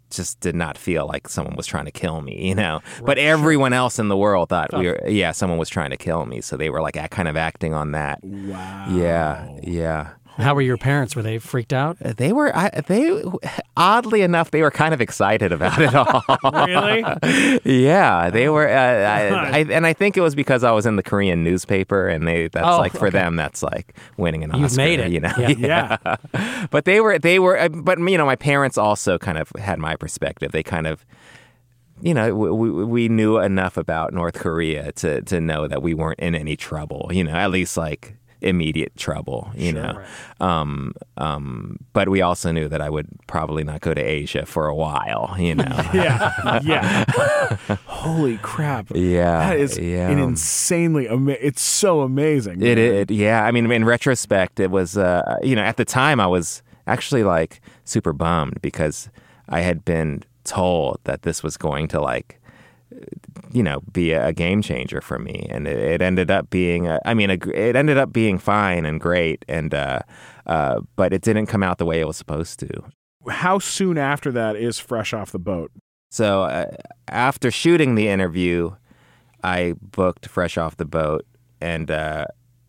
just did not feel like someone was trying to kill me, you know. Right, but everyone sure. else in the world thought oh. we were, yeah, someone was trying to kill me. So they were like kind of acting on that. Wow. Yeah, yeah. How were your parents? Were they freaked out? They were, I, they, oddly enough, they were kind of excited about it all. Really? Yeah, they were, uh, I, I, and I think it was because I was in the Korean newspaper, and they, that's oh, like, for okay. them, that's like winning an Oscar. You've made it. You know? Yeah. yeah. But they were, they were, but, you know, my parents also kind of had my perspective. They kind of, you know, we, we knew enough about North Korea to, to know that we weren't in any trouble, you know, at least like, immediate trouble, you sure, know. Right. Um, um, but we also knew that I would probably not go to Asia for a while, you know. yeah, yeah. Holy crap. Yeah. That is yeah. an insanely, ama- it's so amazing. It, it, yeah. I mean, in retrospect, it was, uh, you know, at the time I was actually like super bummed because I had been told that this was going to like, you know, be a game changer for me. And it, it ended up being, a, I mean, a, it ended up being fine and great. And, uh, uh, but it didn't come out the way it was supposed to. How soon after that is Fresh Off the Boat? So uh, after shooting the interview, I booked Fresh Off the Boat and, uh,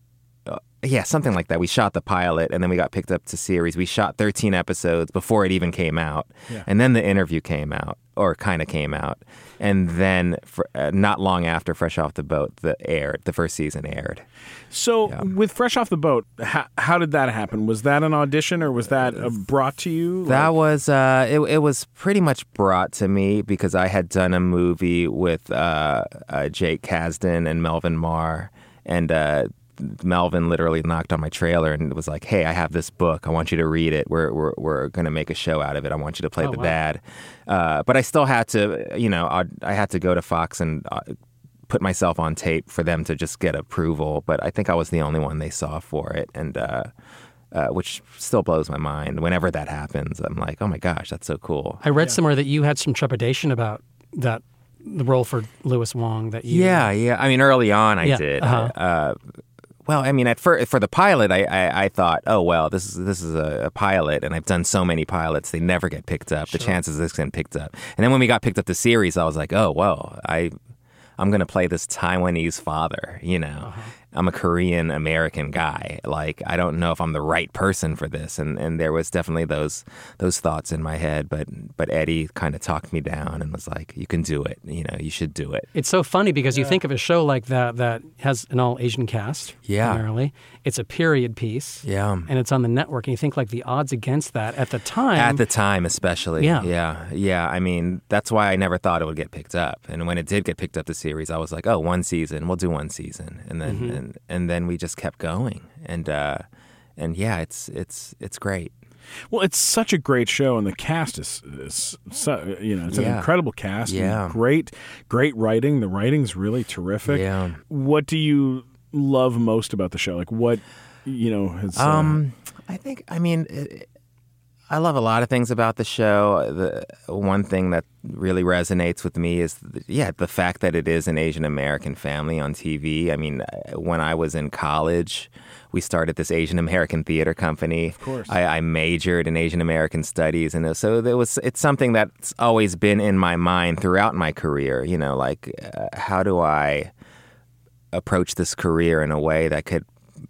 yeah, something like that. We shot the pilot and then we got picked up to series. We shot thirteen episodes before it even came out. Yeah. And then the interview came out, or kind of came out. And then for, uh, not long after Fresh Off the Boat, the aired, the first season aired. So yeah. with Fresh Off the Boat, how, how did that happen? Was that an audition or was that uh, brought to you? That like... was, uh, it, it was pretty much brought to me because I had done a movie with uh, uh, Jake Kasdan and Melvin Marr. And uh, Melvin literally knocked on my trailer and was like, "Hey, I have this book. I want you to read it. We're we're we're going to make a show out of it. I want you to play oh, the wow. dad." Uh, but I still had to, you know, I, I had to go to Fox and uh, put myself on tape for them to just get approval. But I think I was the only one they saw for it, and uh, uh, which still blows my mind. Whenever that happens, I'm like, "Oh my gosh, that's so cool." I read yeah. somewhere that you had some trepidation about that. The role for Louis Wong that you... Yeah, yeah. I mean, early on I yeah. did. Uh-huh. Uh, well, I mean, at first, for the pilot, I, I, I thought, oh, well, this is this is a, a pilot, and I've done so many pilots, they never get picked up. Sure. The chances of this getting picked up. And then when we got picked up to series, I was like, oh, well, I, I'm going to play this Taiwanese father, you know. Uh-huh. I'm a Korean American guy. Like, I don't know if I'm the right person for this. And, and there was definitely those those thoughts in my head. But but Eddie kind of talked me down and was like, you can do it. You know, you should do it. It's so funny because you think of a show like that that has an all-Asian cast, yeah. primarily. It's a period piece. Yeah. And it's on the network. And you think like the odds against that at the time. At the time, especially. Yeah. Yeah. Yeah. I mean, that's why I never thought it would get picked up. And when it did get picked up, the series, I was like, oh, one season. We'll do one season. And then... Mm-hmm. And, and then we just kept going, and uh, and yeah, it's it's it's great. Well, it's such a great show, and the cast is, is so, you know, it's yeah. an incredible cast. Yeah, and great, great writing. The writing's really terrific. Yeah. What do you love most about the show? Like, what you know has? Um, uh... I think. I mean. It, I love a lot of things about the show. The one thing that really resonates with me is, yeah, the fact that it is an Asian American family on T V. I mean, when I was in college, we started this Asian American theater company. Of course. I, I majored in Asian American studies, and so there was. It's something that's always been in my mind throughout my career. You know, like uh, how do I approach this career in a way that could,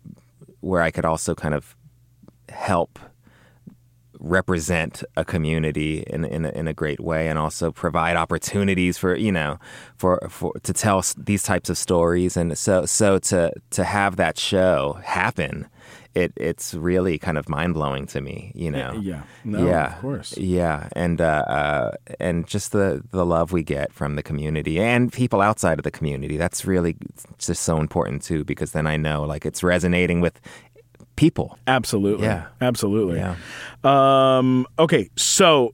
where I could also kind of help represent a community in in a, in a great way, and also provide opportunities for you know for for to tell these types of stories. And so so to to have that show happen, it it's really kind of mind blowing to me. You know, yeah, yeah. No, yeah, of course, yeah, and uh, uh, and just the the love we get from the community and people outside of the community. That's really just so important too, because then I know like it's resonating with people. Absolutely. Yeah. Absolutely. Yeah. Um, okay, so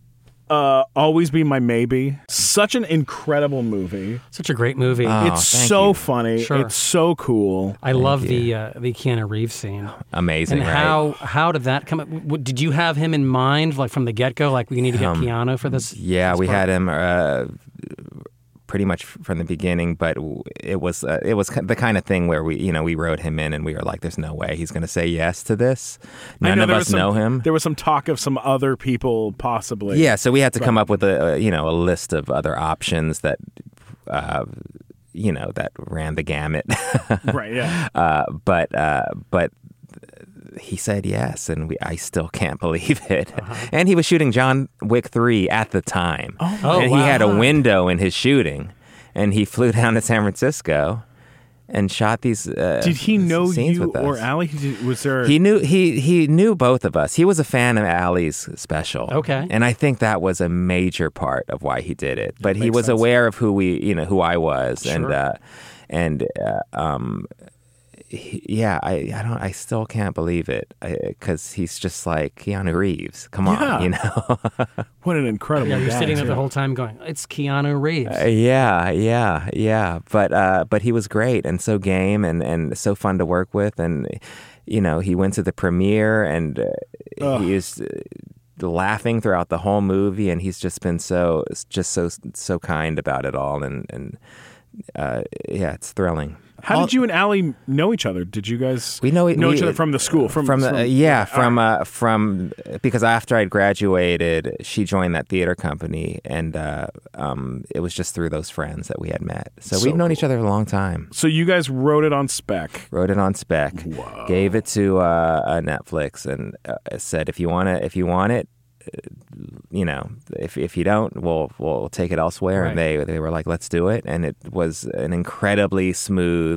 uh, Always Be My Maybe. Such an incredible movie. Such a great movie. Oh, it's thank so you. funny. Sure. It's so cool. I love you. the uh, the Keanu Reeves scene. Amazing, and right? how how did that come up? W- Did you have him in mind, like from the get go? Like we need to get Um, Keanu for this? Yeah, this we part? had him uh, pretty much from the beginning. But it was uh, it was the kind of thing where we you know we wrote him in and we were like, "There's no way he's going to say yes to this." None know of there us was some, know him. There was some talk of some other people possibly. Yeah, so we had to come up with a, a you know a list of other options that. Uh, you know, that ran the gamut. Right, yeah. Uh, but uh, but he said yes, and we I still can't believe it. Uh-huh. And he was shooting John Wick three at the time. Oh, oh and wow. he had a window in his shooting, and he flew down to San Francisco and shot these uh, Did he know scenes you with us. or Allie? Did, was there... He knew he he knew both of us. He was a fan of Allie's special. Okay. And I think that was a major part of why he did it. But he makes was sense. aware of who we, you know, who I was, and Sure. uh, and uh, um, he, yeah, I I don't I still can't believe it because he's just like Keanu Reeves. Come on, Yeah. you know. What an incredible Yeah, you're guy, sitting there too. the whole time going, "It's Keanu Reeves." Uh, yeah, yeah, yeah. But uh, but he was great and so game and, and so fun to work with. And, you know, he went to the premiere and uh, he is uh, laughing throughout the whole movie. And he's just been so just so so kind about it all. And, and uh, yeah, it's thrilling. How All- did you and Allie know each other? Did you guys We know know we, each other from the school? From, from, the, from uh, yeah, all from right. uh, from because after I'd graduated, she joined that theater company, and uh, um, it was just through those friends that we had met. So, So we've known each cool. other a long time. So you guys wrote it on spec. Wrote it on spec, Whoa. gave it to uh, uh, Netflix, and uh, said, "If you want it, if you want it, uh, you know, if if you don't, we'll we'll take it elsewhere." Right. And they they were like, "Let's do it," and it was an incredibly smooth,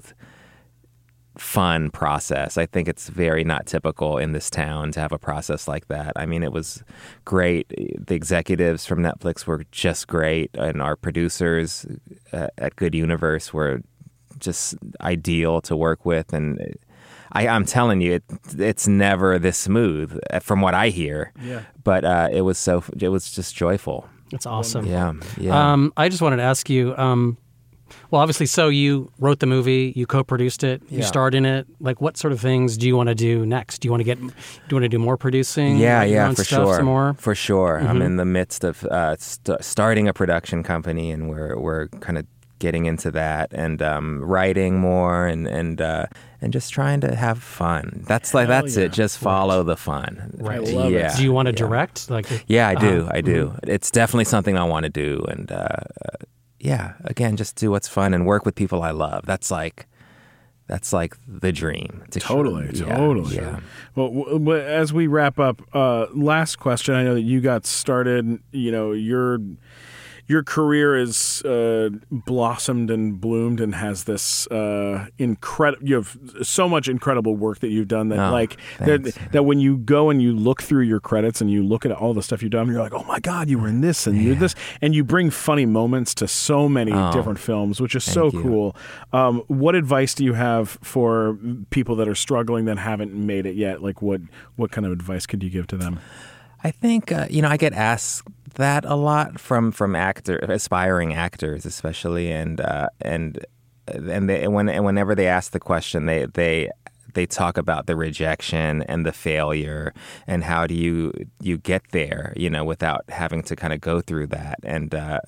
fun process. I think it's very not typical in this town to have a process like that. I mean, it was great. The executives from Netflix were just great, and our producers uh, at Good Universe were just ideal to work with. And I, I'm telling you, it, it's never this smooth, from what I hear. Yeah. But uh, it was so. It was just joyful. It's awesome. Yeah. Yeah. Um, I just wanted to ask you. Um, well, obviously, so you wrote the movie, you co-produced it, you Yeah. starred in it. Like, what sort of things do you want to do next? Do you want to get? Do you want to do more producing? Yeah, write your yeah, own for stuff sure. Some more. For sure. I'm Mhm. in the midst of uh, st- starting a production company, and we're we're kind of getting into that and um, writing more and and uh, and just trying to have fun. That's like Hell that's yeah. it. Just follow the fun. Right. I love it. yeah. Do you want to yeah. direct? Like, Yeah, I do. Uh-huh. I do. It's definitely something I want to do, and uh, yeah, again, just do what's fun and work with people I love. That's like. That's like the dream. To- Totally, yeah, totally. Yeah. Well, w- w- as we wrap up, uh, last question. I know that you got started. You know, your your career is uh, blossomed and bloomed and has this uh, incredible. You have so much incredible work that you've done that, Oh, like that, thanks. that when you go and you look through your credits and you look at all the stuff you've done, you're like, oh my god, you were in this and you're this, and you bring funny moments to so many Oh, different films, which is so thank you. cool. Um, what advice do you have for people that are struggling that haven't made it yet? Like, what what kind of advice could you give to them? I think uh, you know I get asked that a lot from from actor aspiring actors, especially, and uh, and and they, when and whenever they ask the question, they they they talk about the rejection and the failure and how do you you get there, you know, without having to kind of go through that. And uh,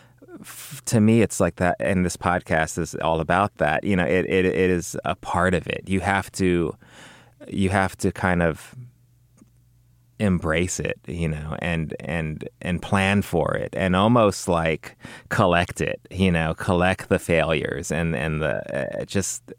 f- to me, it's like that. And this podcast is all about that. You know, it it, it is a part of it. You have to you have to kind of embrace it, you know, and and and plan for it, and almost like collect it, you know, collect the failures and and the uh, just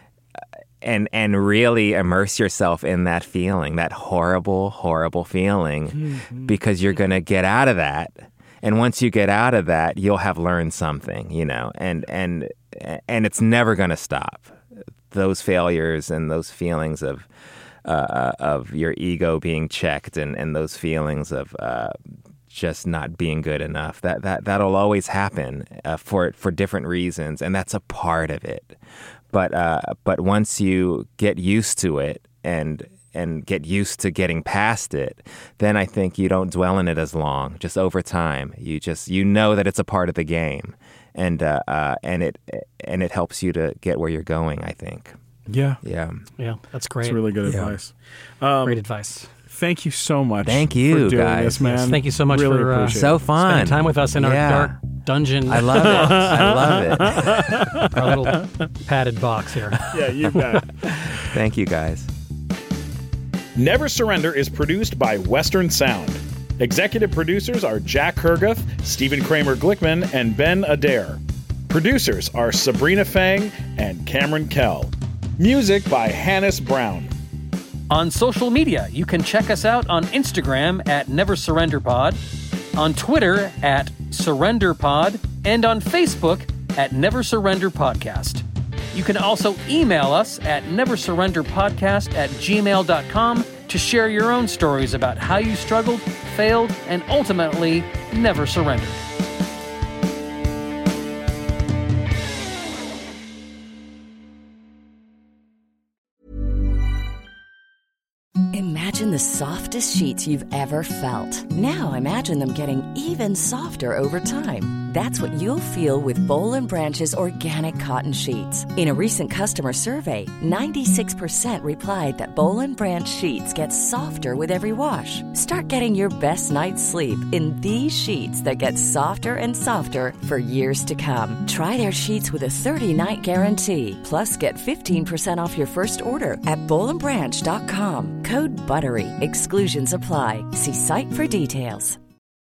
and and really immerse yourself in that feeling, that horrible, horrible feeling, mm-hmm. because you're gonna get out of that, and once you get out of that, you'll have learned something, you know, and and and it's never gonna stop. Those failures and those feelings of. Uh, of your ego being checked and, and those feelings of uh, just not being good enough. That that that'll always happen uh, for for different reasons, and that's a part of it. But uh, but once you get used to it and and get used to getting past it, then I think you don't dwell in it as long. Just over time, you just you know that it's a part of the game, and uh, uh, and it and it helps you to get where you're going, I think. Yeah. Yeah. Yeah, that's great. It's really good Yeah. advice. Um, Great advice. Thank you so much. Thank you, for doing guys. this, man. Yes, thank you so much really for, uh, appreciate So it. fun. Spending time with us in our Yeah. dark dungeon. I love it. I love it. Our little padded box here. Yeah, you bet. Thank you, guys. Never Surrender is produced by Western Sound. Executive producers are Jack Herguth, Stephen Kramer Glickman, and Ben Adair. Producers are Sabrina Fang and Cameron Kell. Music by Hannes Brown. On social media, you can check us out on Instagram at Never Surrender Pod, on Twitter at Surrender Pod, and on Facebook at Never Surrender Podcast. You can also email us at neversurrenderpodcast at gmail dot com to share your own stories about how you struggled, failed, and ultimately never surrendered. Imagine the softest sheets you've ever felt. Now imagine them getting even softer over time. That's what you'll feel with Boll and Branch's organic cotton sheets. In a recent customer survey, ninety-six percent replied that Boll and Branch sheets get softer with every wash. Start getting your best night's sleep in these sheets that get softer and softer for years to come. Try their sheets with a thirty-night guarantee. Plus, get fifteen percent off your first order at boll and branch dot com. Code BUTTERY. Exclusions apply. See site for details.